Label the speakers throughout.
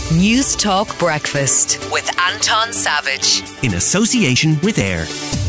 Speaker 1: News Talk Breakfast with Anton Savage.
Speaker 2: In association with AIR.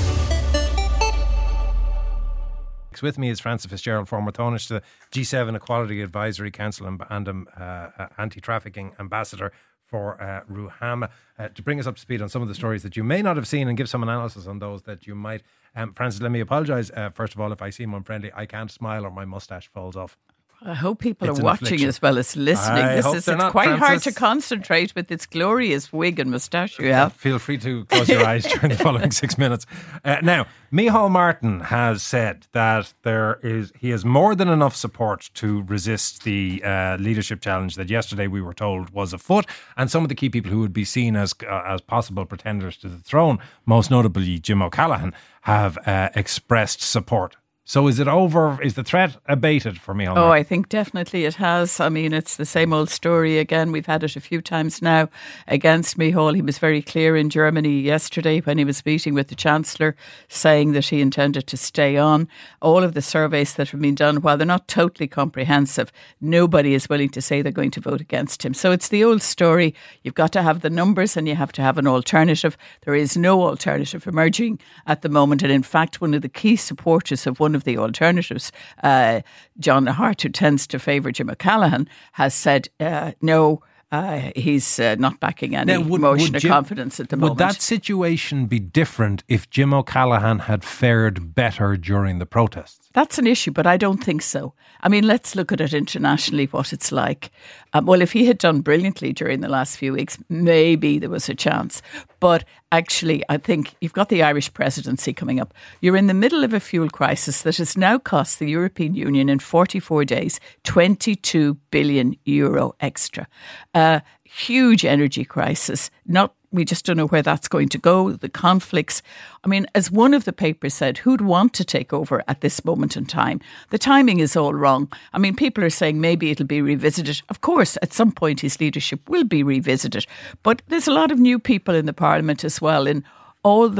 Speaker 3: With me is Francis Fitzgerald, former Taoiseach to the G7 Equality Advisory Council and anti-trafficking ambassador for Ruhama, to bring us up to speed on some of the stories that you may not have seen and give some analysis on those that you might. Francis, let me apologise, first of all, if I seem unfriendly. I can't smile or my moustache falls off.
Speaker 4: I hope people are watching as well as listening. It's quite hard to concentrate with this glorious wig and moustache you have.
Speaker 3: Feel free to close your eyes during the following 6 minutes. Now, Micheál Martin has said that he has more than enough support to resist the leadership challenge that yesterday we were told was afoot, and some of the key people who would be seen as possible pretenders to the throne, most notably Jim O'Callaghan, have expressed support. So is it over? Is the threat abated for Micheál Martin?
Speaker 4: Oh, I think definitely it has. I mean, it's the same old story again. We've had it a few times now against Micheál. He was very clear in Germany yesterday when he was meeting with the Chancellor, saying that he intended to stay on. All of the surveys that have been done, while they're not totally comprehensive, nobody is willing to say they're going to vote against him. So it's the old story. You've got to have the numbers and you have to have an alternative. There is no alternative emerging at the moment. And in fact, one of the key supporters of one of the alternatives, John Hart, who tends to favour Jim O'Callaghan, has said no. He's not backing any motion of confidence at the moment.
Speaker 3: Would that situation be different if Jim O'Callaghan had fared better during the protests?
Speaker 4: That's an issue, but I don't think so. I mean, let's look at it internationally, what it's like. Well, if he had done brilliantly during the last few weeks, maybe there was a chance. But actually, I think you've got the Irish presidency coming up. You're in the middle of a fuel crisis that has now cost the European Union in 44 days €22 billion extra. Huge energy crisis. We just don't know where that's going to go. The conflicts. I mean, as one of the papers said, who'd want to take over at this moment in time? The timing is all wrong. I mean, people are saying maybe it'll be revisited. Of course, at some point his leadership will be revisited. But there's a lot of new people in the Parliament as well, in all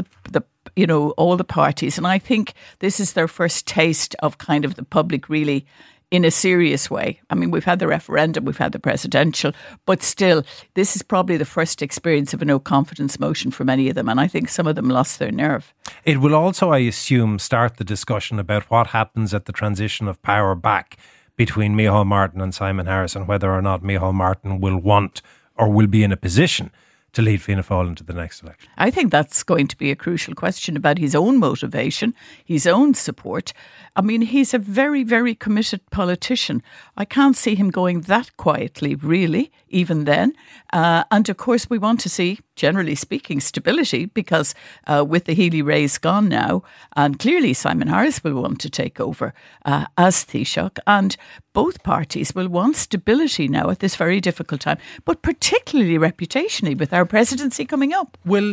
Speaker 4: all the parties. And I think this is their first taste of kind of the public really in a serious way. I mean, we've had the referendum, we've had the presidential, but still, this is probably the first experience of a no-confidence motion for many of them, and I think some of them lost their nerve.
Speaker 3: It will also, I assume, start the discussion about what happens at the transition of power back between Micheál Martin and Simon Harris, and whether or not Micheál Martin will want or will be in a position to lead Fianna Fáil into the next election.
Speaker 4: I think that's going to be a crucial question about his own motivation, his own support. I mean, he's a very, very committed politician. I can't see him going that quietly, really, even then. And of course, we want to see, generally speaking, stability, because with the Healy-Raes gone now, and clearly Simon Harris will want to take over as Taoiseach, and both parties will want stability now at this very difficult time, but particularly reputationally with our presidency coming up.
Speaker 3: Will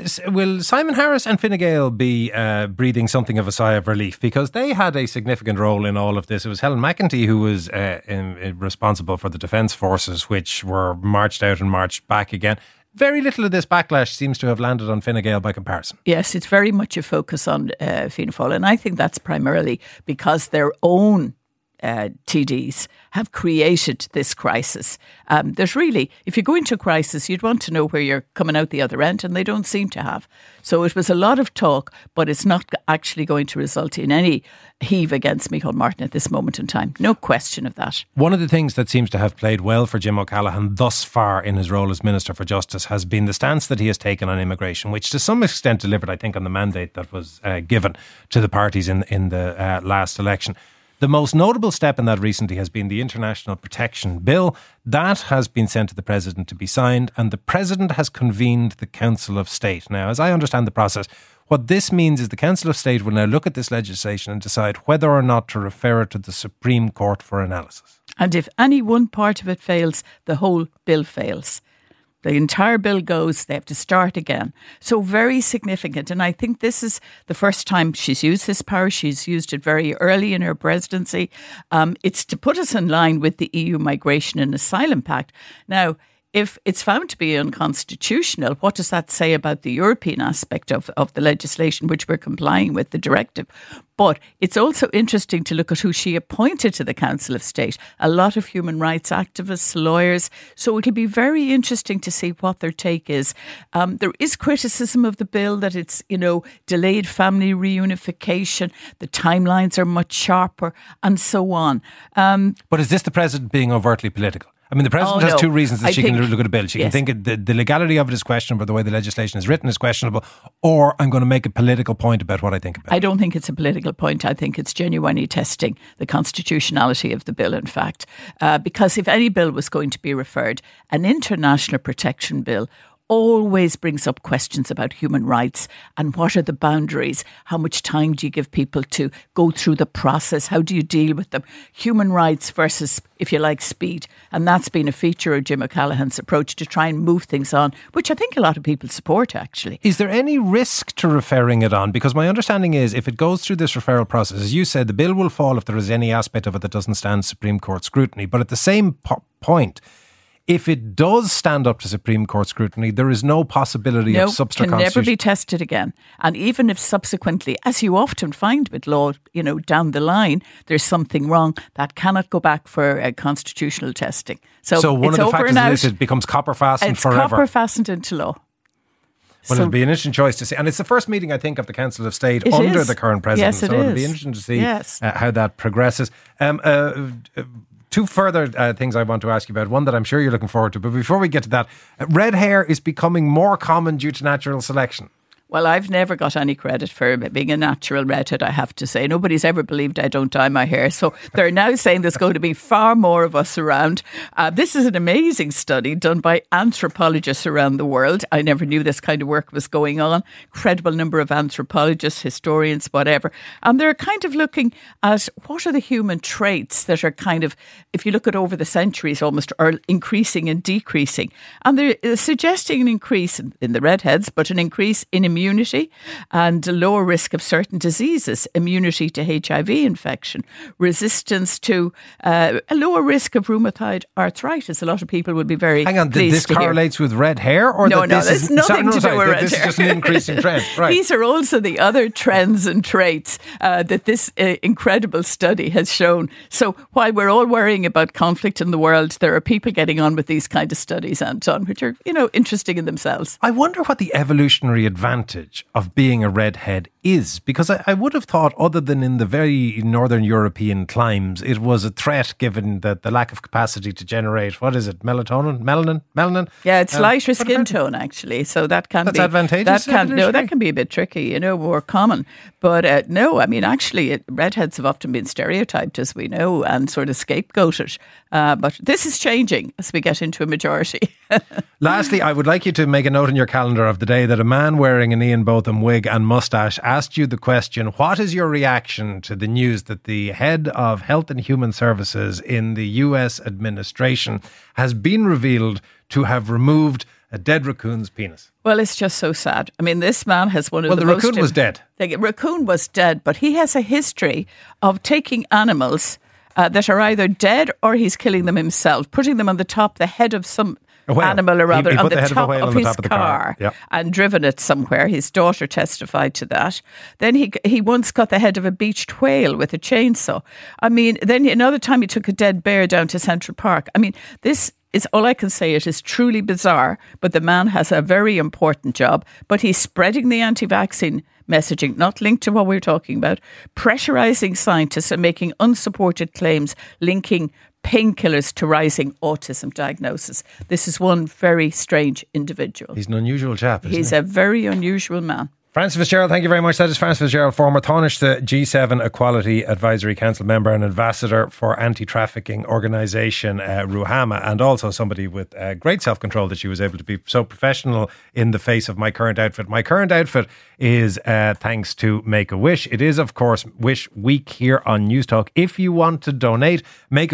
Speaker 3: Simon Harris and Fine Gael be breathing something of a sigh of relief? Because they had a significant role in all of this. It was Helen McEntee who was responsible for the Defence Forces, which were marched out and marched back again. Very little of this backlash seems to have landed on Fine Gael by comparison.
Speaker 4: Yes, it's very much a focus on Fianna Fáil, and I think that's primarily because their own TDs have created this crisis. There's really, if you go into a crisis, you'd want to know where you're coming out the other end, and they don't seem to have. So it was a lot of talk, but it's not actually going to result in any heave against Micheál Martin at this moment in time. No question of that.
Speaker 3: One of the things that seems to have played well for Jim O'Callaghan thus far in his role as Minister for Justice has been the stance that he has taken on immigration, which to some extent delivered, I think, on the mandate that was given to the parties in the last election. The most notable step in that recently has been the International Protection Bill. That has been sent to the President to be signed, and the President has convened the Council of State. Now, as I understand the process, what this means is the Council of State will now look at this legislation and decide whether or not to refer it to the Supreme Court for analysis.
Speaker 4: And if any one part of it fails, the whole bill fails. The entire bill goes, they have to start again. So very significant. And I think this is the first time she's used this power. She's used it very early in her presidency. It's to put us in line with the EU Migration and Asylum Pact. Now, if it's found to be unconstitutional, what does that say about the European aspect of the legislation, which we're complying with, the directive? But it's also interesting to look at who she appointed to the Council of State. A lot of human rights activists, lawyers. So it'll be very interesting to see what their take is. There is criticism of the bill that it's, delayed family reunification. The timelines are much sharper and so on.
Speaker 3: But is this the President being overtly political? I mean, the President has two reasons that she can look at a bill. She can think the legality of it is questionable, the way the legislation is written is questionable, or I'm going to make a political point about what I think about it.
Speaker 4: I don't think it's a political point. I think it's genuinely testing the constitutionality of the bill, in fact. Because if any bill was going to be referred, an international protection bill always brings up questions about human rights and what are the boundaries? How much time do you give people to go through the process? How do you deal with them? Human rights versus, if you like, speed. And that's been a feature of Jim O'Callaghan's approach to try and move things on, which I think a lot of people support, actually.
Speaker 3: Is there any risk to referring it on? Because my understanding is if it goes through this referral process, as you said, the bill will fall if there is any aspect of it that doesn't stand Supreme Court scrutiny. But at the same point, if it does stand up to Supreme Court scrutiny, there is no possibility of subsequent
Speaker 4: can never be tested again. And even if subsequently, as you often find with law, down the line, there's something wrong, that cannot go back for constitutional testing. So
Speaker 3: one of the factors is it becomes copper fastened forever.
Speaker 4: It's copper fastened into law.
Speaker 3: Well, it'll be an interesting choice to see. And it's the first meeting, I think, of the Council of State under the current president.
Speaker 4: Yes, it is.
Speaker 3: So it'll be interesting to see how that progresses. Two further things I want to ask you about. One that I'm sure you're looking forward to. But before we get to that, red hair is becoming more common due to natural selection.
Speaker 4: Well, I've never got any credit for being a natural redhead, I have to say. Nobody's ever believed I don't dye my hair. So they're now saying there's going to be far more of us around. This is an amazing study done by anthropologists around the world. I never knew this kind of work was going on. Incredible number of anthropologists, historians, whatever. And they're kind of looking at what are the human traits that are kind of, if you look at over the centuries, almost are increasing and decreasing. And they're suggesting an increase in the redheads, but an increase in immunity and a lower risk of certain diseases, immunity to HIV infection, resistance to a lower risk of rheumatoid arthritis. A lot of people would be very
Speaker 3: Hang on,
Speaker 4: pleased
Speaker 3: this correlates with red hair? Or
Speaker 4: no, there's nothing to do with red hair.
Speaker 3: This is just an increasing trend. Right.
Speaker 4: These are also the other trends and traits that this incredible study has shown. So while we're all worrying about conflict in the world, there are people getting on with these kind of studies, Anton, which are, interesting in themselves.
Speaker 3: I wonder what the evolutionary advantage of being a redhead is, because I would have thought, other than in the very northern European climes, it was a threat given the lack of capacity to generate, what is it, melanin?
Speaker 4: Yeah, it's lighter skin tone, actually, so that's
Speaker 3: advantageous.
Speaker 4: That can be a bit tricky, more common. But no, I mean, actually, redheads have often been stereotyped, as we know, and sort of scapegoated. But this is changing as we get into a majority.
Speaker 3: Lastly, I would like you to make a note in your calendar of the day that a man wearing an Ian Botham wig and moustache asked you the question, what is your reaction to the news that the head of Health and Human Services in the US administration has been revealed to have removed a dead raccoon's penis?
Speaker 4: Well, it's just so sad. I mean, this man has one of the most...
Speaker 3: Well, the raccoon was dead.
Speaker 4: The raccoon was dead, but he has a history of taking animals that are either dead or he's killing them himself, putting them on the head of some... animal or rather on the top of his car and driven it somewhere. His daughter testified to that. Then he once got the head of a beached whale with a chainsaw. I mean, then another time he took a dead bear down to Central Park. I mean, this is all I can say. It is truly bizarre, but the man has a very important job. But he's spreading the anti-vaccine messaging, not linked to what we're talking about, pressurising scientists and making unsupported claims linking painkillers to rising autism diagnosis. This is one very strange individual.
Speaker 3: He's an unusual chap, isn't he?
Speaker 4: He's a very unusual man.
Speaker 3: Francis Fitzgerald, thank you very much. That is Francis Fitzgerald, former Taoiseach, G7 Equality Advisory Council member and ambassador for anti-trafficking organisation Ruhama, and also somebody with great self-control that she was able to be so professional in the face of My Current Outfit. My Current Outfit is thanks to Make-A-Wish. It is, of course, Wish Week here on News Talk. If you want to donate,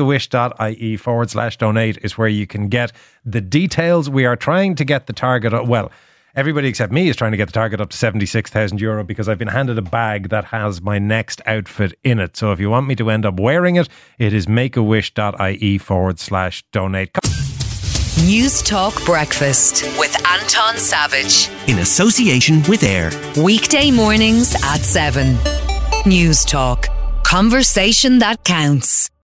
Speaker 3: makeawish.ie/donate is where you can get the details. We are trying to get the target, everybody except me is trying to get the target up to €76,000 because I've been handed a bag that has my next outfit in it. So if you want me to end up wearing it, it is makeawish.ie/donate.
Speaker 1: News Talk Breakfast with Anton Savage.
Speaker 2: In association with AIR.
Speaker 1: Weekday mornings at 7. News Talk. Conversation that counts.